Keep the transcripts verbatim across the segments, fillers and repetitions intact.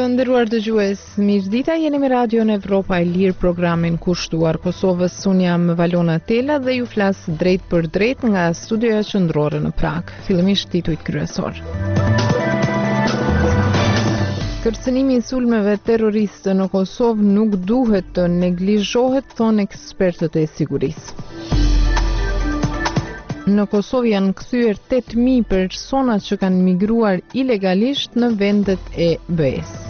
Të nderuar dëgjues, mirëdita, jeni me Radion Evropa e Lirë, programin kushtuar Kosovës. Unë jam Valona Tela dhe ju flas drejt për drejt nga studioja qendrore në Prag. Fillimisht titujt kryesor. Kërcënimi i sulmeve terroriste në Kosovë nuk duhet të neglizhohet, thonë ekspertët e sigurisë. Në Kosovë janë kthyer tetë mijë persona që kanë migruar ilegalisht në vendet e B E S.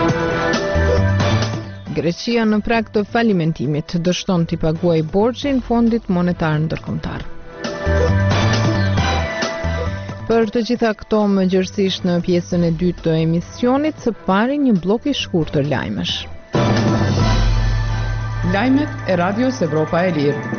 Greqia në prag të falimentimit dështon t'i paguajë borxhin Fondit Monetar Ndërkombëtar. Për të gjitha këto më gjërësisht në pjesën e dytë të emisionit, së pari një blok i shkurtër lajmesh. Lajmet e Radios Evropa e Lirë.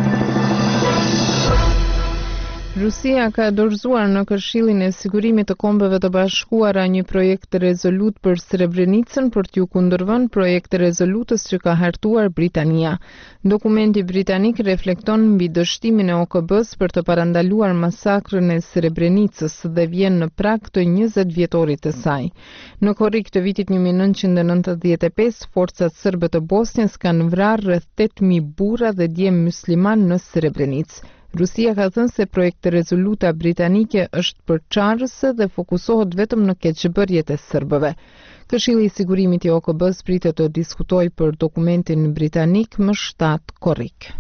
Rusia ka dorëzuar në Këshillin e Sigurimit të Kombeve të Bashkuara një projekt rezolut për Srebrenicën për t'ju kundërvënë projekt rezolutës që ka hartuar Britania. Dokumenti britanik reflekton mbi dështimin e O K B-s për të parandaluar masakrën e Srebrenicës dhe vjen në prag të njëzet vjetorit të saj. Në korrik të vitit një mijë nëntëqind e nëntëdhjetë e pesë, forcat serbe të Bosnjës kanë vrarë rreth tetë mijë burra dhe djem musliman në Srebrenicë. Rusia ka thënë se projekti rezoluta britanike është përçarëse dhe fokusohet vetëm në keqbërjet e serbëve. Këshilli i Sigurimit i O K B-s pritet të diskutojë për dokumentin britanik më shtatë korrik.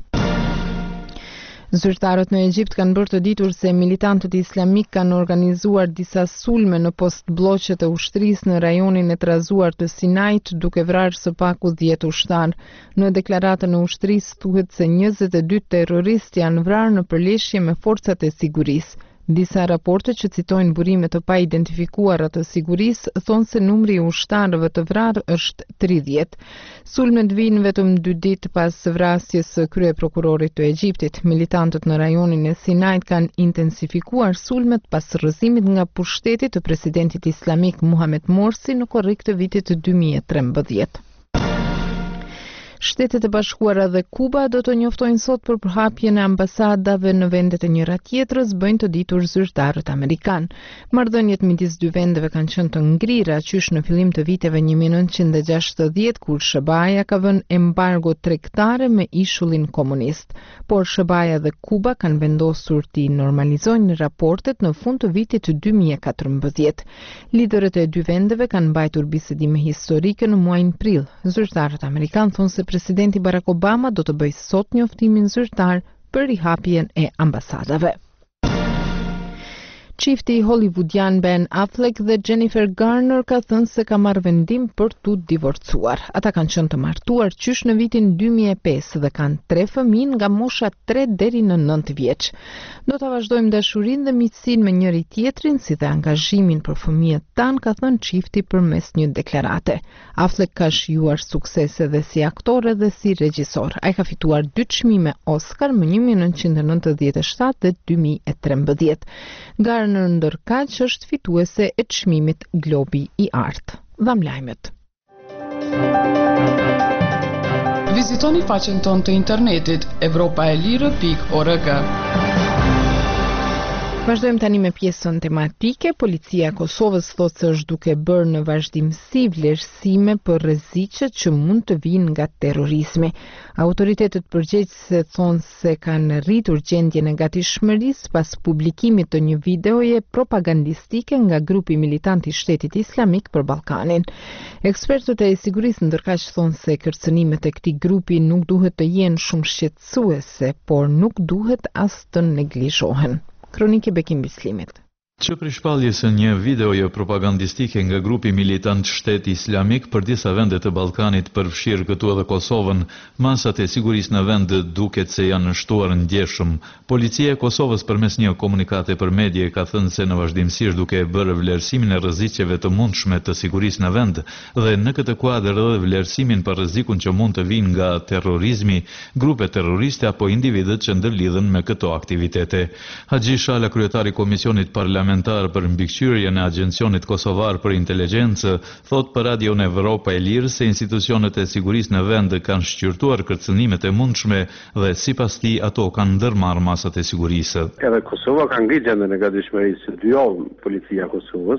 Zyrtarët në Egjipt kanë bërë të ditur se militantët islamik kanë organizuar disa sulme në post bloqet e ushtrisë në rajonin e trazuar të Sinait, duke vrarë së paku dhjetë ushtar. Në deklaratën e ushtrisë thuhet se njëzet e dy terroristë janë vrarë në përleshje me forcat e sigurisë. Disa raporte që citojnë burime të pa identifikuara të sigurisë thonë se numri i ushtarëve të vrarë është tridhjetë. Sulmet vijnë vetëm dy ditë pas vrasjes së kryeprokurorit të Egjiptit. Militantët në rajonin e Sinait kanë intensifikuar sulmet pas rrëzimit nga pushteti të presidentit islamik Muhammed Morsi në korrik të vitit dy mijë e trembëdhjetë. Shtetet e Bashkuara dhe Kuba do të njoftojnë sot për përhapjen e ambasadave në vendet e njëra tjetrës, bëjnë të ditur zyrtarët amerikan. Marrëdhëniet midis dy vendeve kanë qenë të ngrira qysh në fillim të viteve një mijë nëntëqind e gjashtëdhjetë, kur S B A-ja ka vënë embargo tregtare me ishullin komunist. Por S B A-ja dhe Kuba kanë vendosur t'i normalizojnë raportet në fund të vitit dy mijë e katërmbëdhjetë. Liderët e dy vendeve kanë mbajtur bisedime historike në muajin prill. Zyrtarët amerikan thonë se presidenti Barack Obama do të bëjë sot njoftimin zyrtar për rihapjen e ambasadave. Çifti hollywoodian Ben Affleck dhe Jennifer Garner ka thënë se ka marrë vendim për t'u divorcuar. Ata kanë qenë të martuar qysh në vitin dy mijë e pesë dhe kanë tre fëmijë nga mosha tre deri në nëntë vjeç. Do ta vazhdojmë dashurinë dhe miqësinë me njëri tjetrin, si dhe angazhimin për fëmijët tan, ka thënë çifti përmes një deklarate. Affleck ka shijuar suksese edhe si aktor edhe si regjisor. Ai ka fituar dy çmime Oscar më një mijë nëntëqind e nëntëdhjetë e shtatë dhe dy mijë e trembëdhjetë. Garner ndërkaq është fituese e çmimit Globi i Artë. Dham lajmet. Vizitoni faqen tonë të internetit evropaelire pikë org. Vazhdojmë tani me pjesën tematike. Policia e Kosovës thotë se është duke bërë në vazhdimsi vlerësime për rreziqet që mund të vinë nga terrorizmi. Autoritetet përgjegjëse thonë se kanë rritur gjendjen e gatishmërisë pas publikimit të një videoje propagandistike nga grupi militant i Shtetit Islamik për Ballkanin. Ekspertët e sigurisë ndërkaq thonë se kërcënimet e këtij grupi nuk duhet të jenë shumë shqetësuese, por nuk duhet as të neglizhohen. Kroniki Bekim Bislimit. Që prishpalljes së një videoje propagandistike nga grupi militant Shtet Islamik për disa vende të Ballkanit përfshirë këtu edhe Kosovën, masat e sigurisë në vend duket se janë shtuar ndjeshëm. Policia e Kosovës përmes një komunikate për medje ka thënë se në vazhdimsi është duke bërë vlerësimin e rreziqeve të mundshme të sigurisë në vend dhe në këtë kuadër edhe vlerësimin për rrezikun që mund të vinë nga terrorizmi, grupe terroriste apo individët që ndërlidhen me këto aktivitete. Haxhi Shala, kryetari i Komisionit Parlamentar për mbikëqyrjen e Agjencionit Kosovar për Inteligjencë, thot për Radion Evropa e Lirë se institucionet e sigurisë në vend kanë shqyrtuar kërcënimet e mundshme dhe sipas tij ato kanë ndërmarrë masat e sigurisë. Edhe Kosova ka ngritur gjendën e gatishmërisë së dy javë policia e Kosovës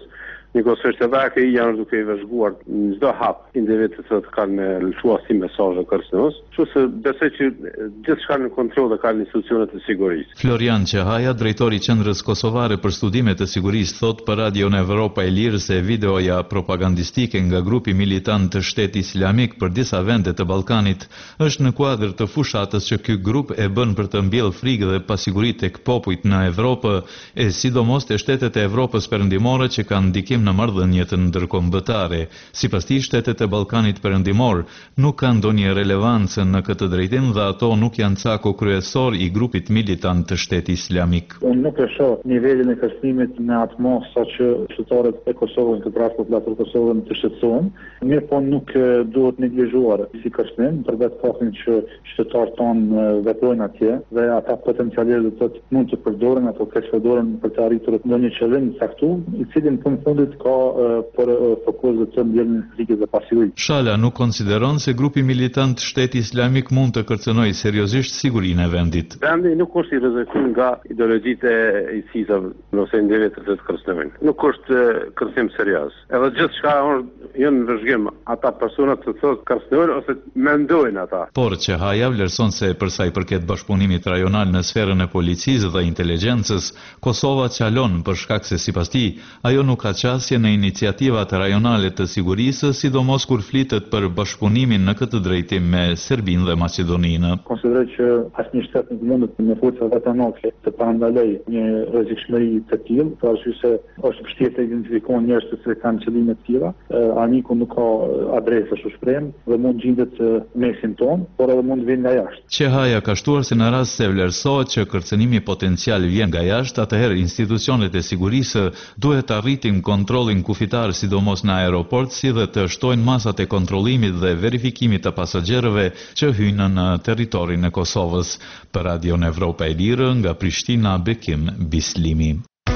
Njëkohësisht edhe A K I janë duke i vëzhguar në çdo hap individët që kanë lëshuar si mesazhe kërcënues, kështu se besoj që gjithçka në kontroll dhe kanë institucionet e sigurisë. Florian Qehaja, drejtori i Qendrës Kosovare për Studime të Sigurisë, thot për Radion Evropa e Lirë se videoja propagandistike nga grupi militant të Shtetit Islamik për disa vende të Ballkanit është në kuadër të fushatës që ky grup e bën për të mbjellë frikë dhe pasiguri tek popujt në Evropë, e sidomos te shtetet e Evropës perëndimore që kanë ndikim në marrëdhëniet ndërkombëtare. Sipas tij, shtetet e Ballkanit perëndimor nuk kanë ndonjë relevancë në këtë drejtim dhe ato nuk janë cako kryesor i grupit militant të Shtetit Islamik. Unë nuk e shoh nivelin e kërcënimit në atë mos sa që qytetarët e Kosovës, këtë rast populator Kosovën të shqetësohen, mirë po nuk duhet neglizhuar si kërcënim, përveç faktit që qytetarët tonë veprojnë atje dhe ata potencialisht do të thotë mund të përdoren ato përdoren për të arritur ndonjë qëllim të caktuar, i cili në fund fundit ka për fokus të mbjelljen e frikës dhe pasigurisë. Shala nuk konsideron se grupi militant Shteti Islamik mund të kërcënojë seriozisht sigurinë e vendit. Vendi nuk është i rrezikuar nga ideologjitë e ISIS-ave ose individët që kërcënojnë. Nuk është kërcënim serioz. Edhe gjithçka janë në vëzhgim ata personat që thotë kërcënojnë ose mendojnë ata. Por Qehaja vlerëson se për sa i përket bashkëpunimit rajonal në sferën e policisë dhe inteligjencës, Kosova çalon për shkak se sipas tij ajo nuk ka qasje në iniciativat rajonale të sigurisë, sidomos kur flitet për bashkëpunimin në këtë drejtim me Serbinë dhe Maqedoninë. Konsideroj që asnjë shtet nuk mundet me forca vetanake të parandaloj një rrezikshmëri të tillë, për arsye se është vështirë të identifikojnë njerëz që kanë qëllime të tilla. Armiku nuk ka adresë shpërem dhe mund gjendet mesin ton, por edhe mund vinë nga jashtë. Qehaja ka shtuar se në rast se vlerësohet që kërcënimi potencial vjen nga jashtë, atëherë institucionet e sigurisë duhet të arritin kontrollin kufitar sidomos në aeroport, si dhe të shtojnë masat e kontrollimit dhe verifikimit të pasagerëve që hyjnë në territorin e Kosovës. Për Radion Evropa e Lirë, nga Prishtina, Bekim Bislimi.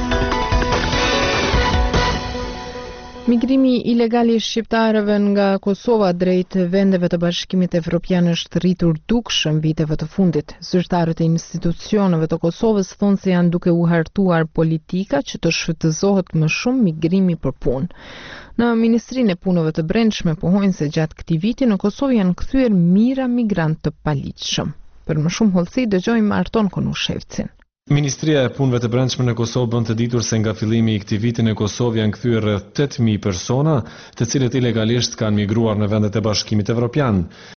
Migrimi ilegal i shqiptarëve nga Kosova drejt vendeve të Bashkimit Evropian është rritur dukshëm viteve të fundit. Zyrtarët e institucioneve të Kosovës thonë se janë duke u hartuar politika që të shfrytëzohet më shumë migrimi për punë. Në Ministrinë e Punëve të Brendshme pohojnë se gjatë këtij viti në Kosovë janë kthyer mijëra migrantë të paligjshëm. Për më shumë hollësi dëgjojmë Arton Konushevcin. Ministria e Punëve të Brendshme në Kosovë bën të ditur se nga fillimi i këtij viti në Kosovë janë kthyer rreth tetë mijë persona, të cilët ilegalisht kanë migruar në vendet e Bashkimit Evropian.